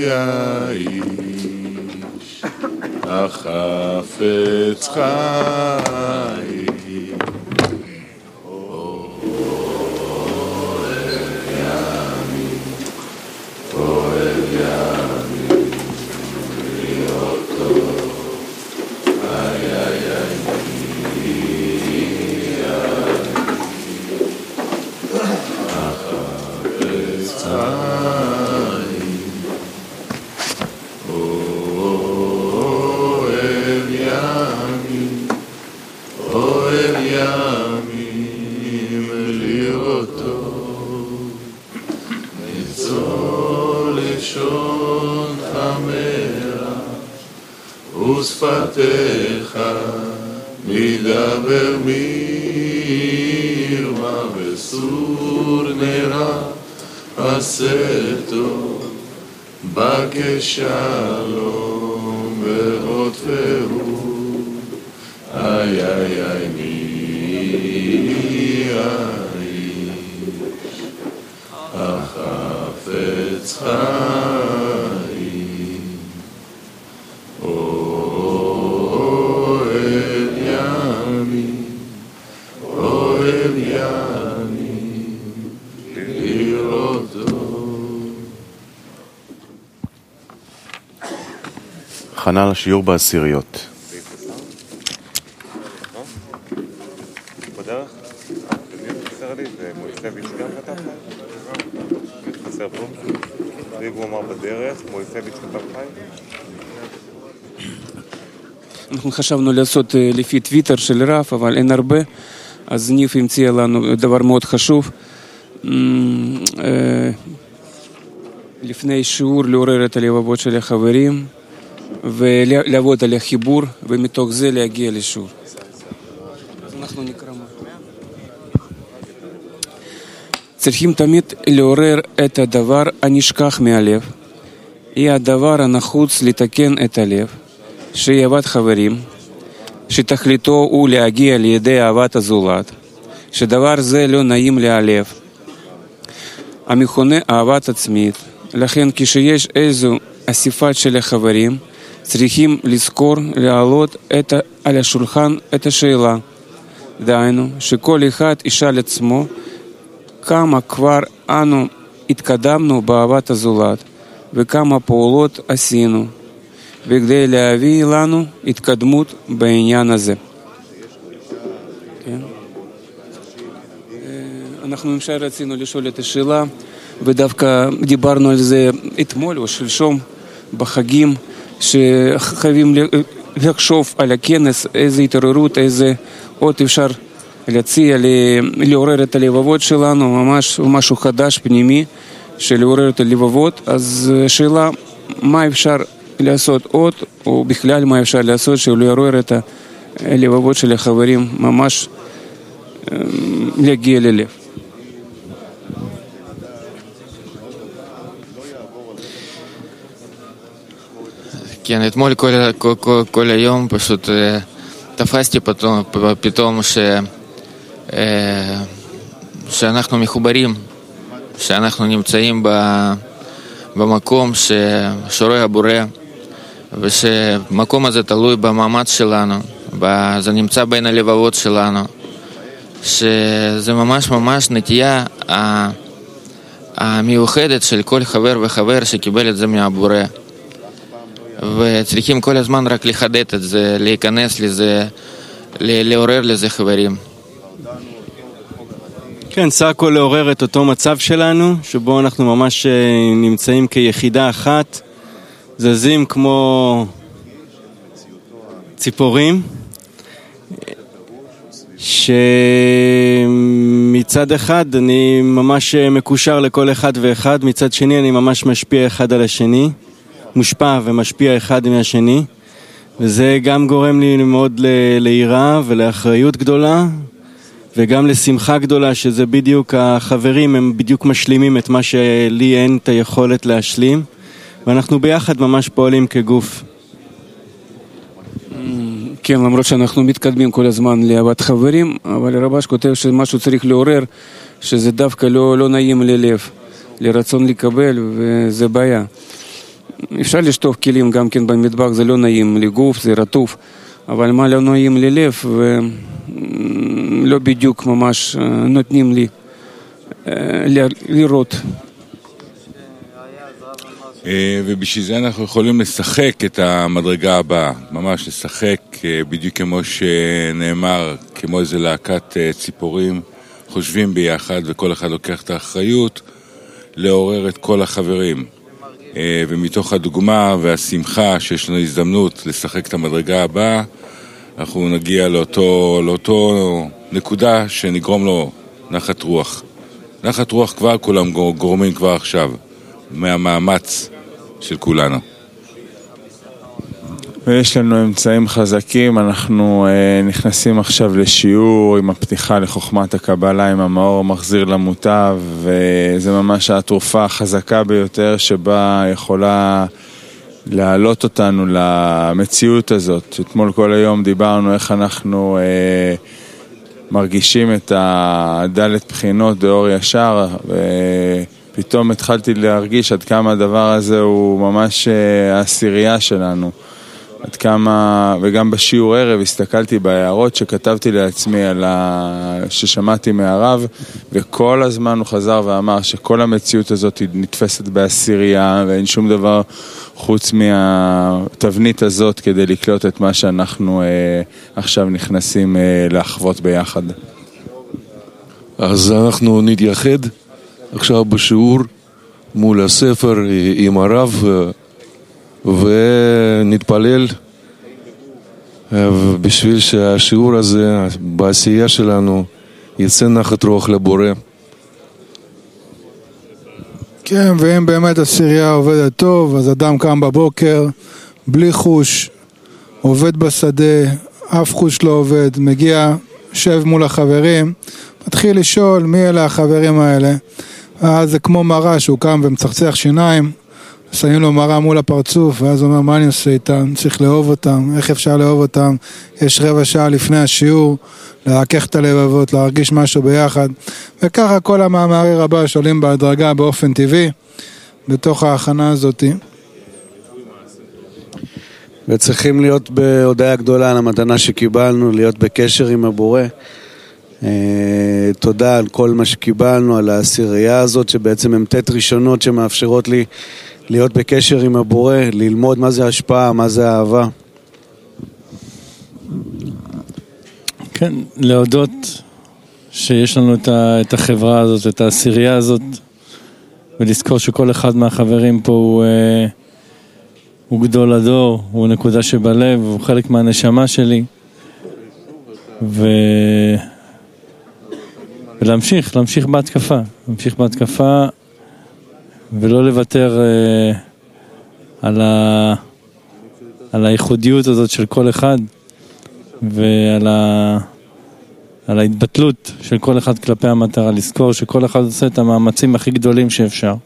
האיש החפץ חיים ושפתיך מדבר מרמה וסור נראה עשה טוב בקש שלום ועוד פירוד איי איי איי מי האיש החפץ חיים אוהב ימים לראותו. הכנה לשיעור בעשיריות. בדרך? חסר לי, ומויסביץ' גם כתב חי? חסר פה? ריב הוא אמר בדרך, מויסביץ' כתב חי? אנחנו חשבנו לעשות לפי טוויטר של רב, אבל אין הרבה, אז ניב המציע לנו דבר מאוד חשוב. לפני שיעור לעורר את הלבבות של החברים, ולעבוד על החיבור, ומתוך זה להגיע לשיעור. אז אנחנו נקרא מה. צריכים תמיד לעורר את הדבר הנשכח מהלב. היא הדבר הנחוץ לתקן את הלב. שהיא אהבת חברים, שתכליתו הוא להגיע לידי אהבת הזולת, שדבר זה לא נעים להלב, המכונה אהבת עצמית. לכן כשיש איזו אסיפה של החברים, צריכים לזכור להעלות על השולחן את השאלה, דהיינו שכל אחד ישאל עצמו כמה כבר אנו התקדמנו באהבת הזולת וכמה פעולות עשינו וכדי להביא לנו התקדמות בעניין הזה. כן. אנחנו למשל רצינו לשאול את השאלה, ודווקא דיברנו על זה אתמול או שלשום בחגים, שחייבים לחשוב על הכנס, איזה התעוררות, איזה עוד אפשר להציע, לעורר את הלבבות שלנו, ממש משהו חדש פנימי של לעורר את הלבבות. אז השאלה, מה אפשר לעשות עוד, או בכלל מה אפשר לעשות שלעורר את הלבבות של החברים, ממש להגיע ללב. כן, אתמול כל היום פשוט תפסתי פתאום שאנחנו מחוברים, שאנחנו נמצאים במקום שרואה הבורא, ושמקום הזה תלוי במאמץ שלנו, זה נמצא בין הלבבות שלנו, שזה ממש ממש נטייה המיוחדת של כל חבר וחבר שקיבל את זה מהבורא, וצריכים כל הזמן רק לחדד את זה, להיכנס לזה, לעורר לזה חברים. כן, סך הכל לעורר את אותו מצב שלנו, שבו אנחנו ממש נמצאים כיחידה אחת, זזים כמו ציפורים, שמצד אחד אני ממש מקושר לכל אחד ואחד, מצד שני אני ממש משפיע אחד על השני, מושפע ומשפיע אחד מהשני, וזה גם גורם לי מאוד ליראה ולאחריות גדולה, וגם לשמחה גדולה, שזה בדיוק החברים, הם בדיוק משלימים את מה שלי אין את היכולת להשלים, ואנחנו ביחד ממש פועלים כגוף. כן, למרות שאנחנו מתקדמים כל הזמן לאהבת חברים, אבל הרבש כותב שמשהו צריך לעורר, שזה דווקא לא נעים ללב, לרצון לקבל, וזה בעיה. אפשר לשטוף כלים גם כן במטבח, זה לא נעים לגוף, זה רטוב, אבל מה לא נעים ללב, ולא בדיוק ממש נותנים לי לראות. ובשביל זה אנחנו יכולים לשחק את המדרגה הבאה, ממש לשחק בדיוק כמו שנאמר, כמו איזה להקת ציפורים, חושבים ביחד וכל אחד לוקח את האחריות לעורר את כל החברים. ומתוך הדוגמה והשמחה שיש לנו הזדמנות לשחק את המדרגה הבאה, אנחנו נגיע לאותו נקודה שנגרום לו נחת רוח. נחת רוח כבר כולם גורמים כבר עכשיו, מהמאמץ של כולנו. ויש לנו אמצעים חזקים, אנחנו נכנסים עכשיו לשיעור עם הפתיחה לחוכמת הקבלה, עם המאור מחזיר למוטב, וזה ממש התרופה החזקה ביותר שבה יכולה להעלות אותנו למציאות הזאת. אתמול כל היום דיברנו איך אנחנו מרגישים את הדלת בחינות דאור ישר, ופתאום התחלתי להרגיש עד כמה הדבר הזה הוא ממש העשירייה שלנו. עד כמה, וגם בשיעור ערב הסתכלתי בהערות שכתבתי לעצמי ששמעתי מהרב, וכל הזמן הוא חזר ואמר שכל המציאות הזאת נתפסת בעשירייה, ואין שום דבר חוץ מהתבנית הזאת כדי לקלוט את מה שאנחנו עכשיו נכנסים לחוות ביחד. אז אנחנו נתייחד עכשיו בשיעור מול הספר עם הרב, ונתפלל בשביל שהשיעור הזה בעשייה שלנו יצא נחת רוח לבורא. כן, ואם באמת עשירייה עובדת טוב, אז אדם קם בבוקר בלי חוש, עובד בשדה, אף חוש לא עובד, מגיע, שב מול החברים, מתחיל לשאול מי אלה החברים האלה, אז זה כמו מראה שהוא קם ומצחצח שיניים, שמים לו מראה מול הפרצוף, ואז הוא אומר, מה אני עושה איתם? צריך לאהוב אותם, איך אפשר לאהוב אותם? יש רבע שעה לפני השיעור, להרכך את הלבבות, להרגיש משהו ביחד, וככה כל המאמרי רבה שעולים בהדרגה באופן טבעי, בתוך ההכנה הזאת. וצריכים להיות בהודעה גדולה על המתנה שקיבלנו, להיות בקשר עם הבורא. תודה על כל מה שקיבלנו, על העשירייה הזאת, שבעצם הם תת ראשונות שמאפשרות לי להיות בקשר עם הבורא, ללמוד מה זה השפעה, מה זה אהבה. כן, להודות שיש לנו את החברה הזאת, את העשירייה הזאת, ולזכור שכל אחד מהחברים פה הוא גדול הדור, הוא נקודה שבלב, הוא חלק מהנשמה שלי, להמשיך בהתקפה, ולא לוותר על הייחודיות הזאת של כל אחד, ועל ההתבטלות של כל אחד כלפי המטרה, לזכור שכל אחד עושה את המאמצים הכי גדולים שאפשר.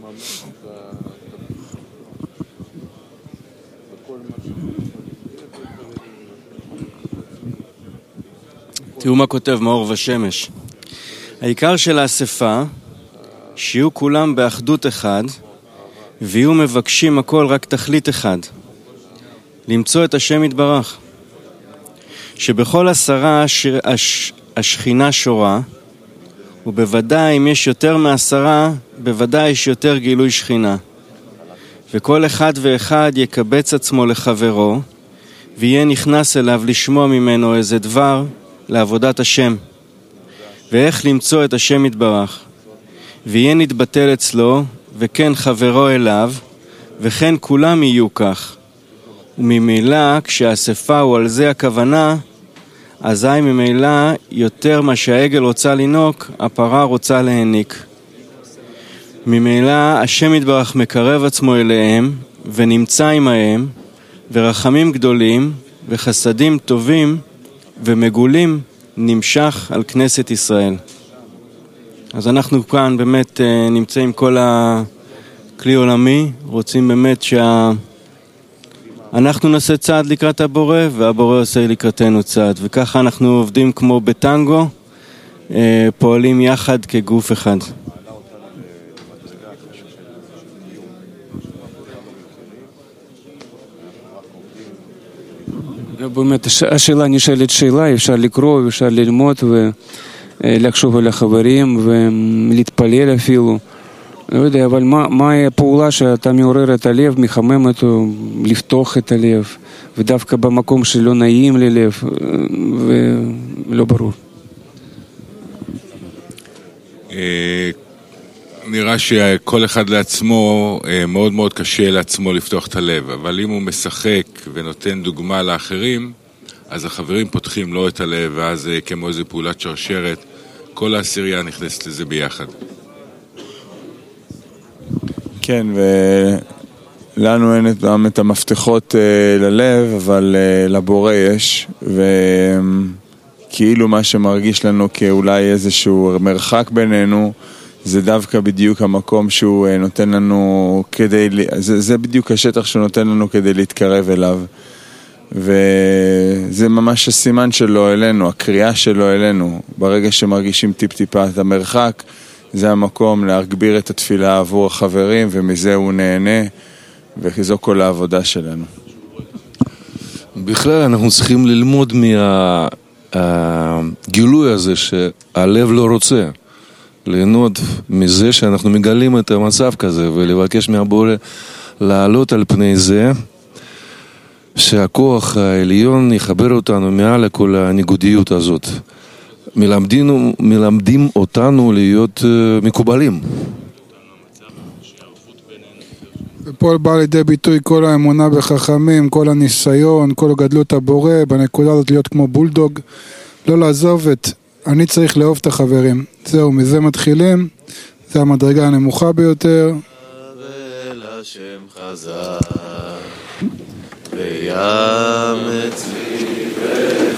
תראו מה כותב מאור ושמש. העיקר של האספה, שיהיו כולם באחדות אחד, ויהיו מבקשים הכל רק תכלית אחד, למצוא את השם יתברך. שבכל עשרה השכינה שורה, ובוודאי אם יש יותר מעשרה, בוודאי יש יותר גילוי שכינה. וכל אחד ואחד יקבץ עצמו לחברו, ויהיה נכנס אליו לשמוע ממנו איזה דבר לעבודת השם. ואיך למצוא את השם יתברך. ויהיה נתבטל אצלו, וכן חברו אליו, וכן כולם יהיו כך. וממילא, כשהאספה הוא על זה הכוונה, אזי ממילא יותר מה שהעגל רוצה לנוק, הפרה רוצה להניק. ממילא השם יתברך מקרב עצמו אליהם, ונמצא עמהם, ורחמים גדולים, וחסדים טובים, ומגולים נמשך על כנסת ישראל. אז אנחנו כאן באמת נמצאים כל הכלי עולמי, רוצים באמת אנחנו נעשה צעד לקראת הבורא, והבורא עושה לקראתנו צעד, וככה אנחנו עובדים כמו בטנגו, פועלים יחד כגוף אחד. באמת, השאלה נשאלת שאלה, אפשר לקרוא, אפשר ללמוד ולחשוב על החברים ולהתפלל אפילו. לא יודע, אבל מה הפעולה שאתה מעורר את הלב, מחמם אותו, לפתוח את הלב, ודווקא במקום שלא נעים ללב, ולא ברור. נראה שכל אחד לעצמו, מאוד מאוד קשה לעצמו לפתוח את הלב, אבל אם הוא משחק ונותן דוגמה לאחרים, אז החברים פותחים לו את הלב, ואז כמו איזו פעולת שרשרת, כל העשירייה נכנסת לזה ביחד. כן, ולנו אין את המפתחות ללב, אבל לבורא יש, וכאילו מה שמרגיש לנו כאולי איזשהו מרחק בינינו, זה דווקא בדיוק המקום שהוא נותן לנו זה בדיוק השטח שהוא נותן לנו כדי להתקרב אליו. וזה ממש הסימן שלו אלינו, הקריאה שלו אלינו. ברגע שמרגישים טיפ-טיפה את המרחק, זה המקום להגביר את התפילה עבור החברים, ומזה הוא נהנה, וזו כל העבודה שלנו. בכלל אנחנו צריכים ללמוד מהגילוי הזה שהלב לא רוצה. ליהנות מזה שאנחנו מגלים את המצב כזה, ולבקש מהבורא לעלות על פני זה, שהכוח העליון יחבר אותנו מעל לכל הניגודיות הזאת. מלמדים אותנו להיות מקובלים. ופה בא לידי ביטוי כל האמונה בחכמים, כל הניסיון, כל גדלות הבורא, בנקודה הזאת להיות כמו בולדוג, לא לעזוב אני צריך לאהוב את החברים. זהו, מזה מתחילים, זה המדרגה הנמוכה ביותר. ולשם חזק ויאמץ לי